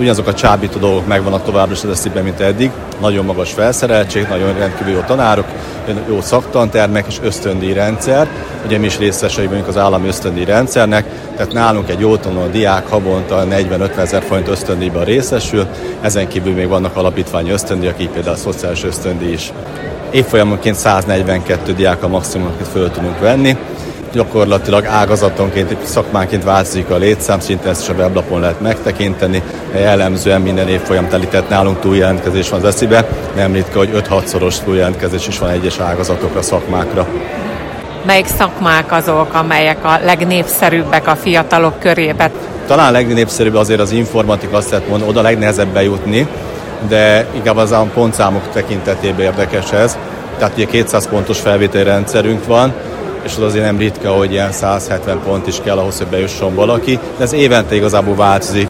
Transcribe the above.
ugyanazok a csábító dolgok megvannak továbbra is az esziben, mint eddig. Nagyon magas felszereltség, nagyon rendkívül jó tanárok, jó szaktantermek és ösztöndíj rendszer. Ugye mi is részesei vagyunk az állami ösztöndíj rendszernek, tehát nálunk egy jól tanuló diák havonta 40-50 ezer forint ösztöndíjban részesül, ezen kívül még vannak alapítványi ösztöndíjak, így például a szociális ösztöndíj is. Évfolyamonként 142 diák a maximum, akit föl tudunk venni. Gyakorlatilag ágazatonként, szakmánként változik a létszám, szinte ezt is a weblapon lehet megtekinteni. Jellemzően minden évfolyam telített, nálunk túljelentkezés van az eszibe, nem ritka, hogy 5-6-szoros túljelentkezés is van egyes ágazatokra, szakmákra. Melyik szakmák azok, amelyek a legnépszerűbbek a fiatalok körében? Talán a legnépszerűbb azért az informatika, azt lehet mondani, oda legnehezebb bejutni, de inkább az a pontszámok tekintetében érdekes ez. Tehát ugye 200 pontos felvételi rendszerünk van, és az azért nem ritka, hogy ilyen 170 pont is kell ahhoz, hogy bejusson valaki, de ez évente igazából változik.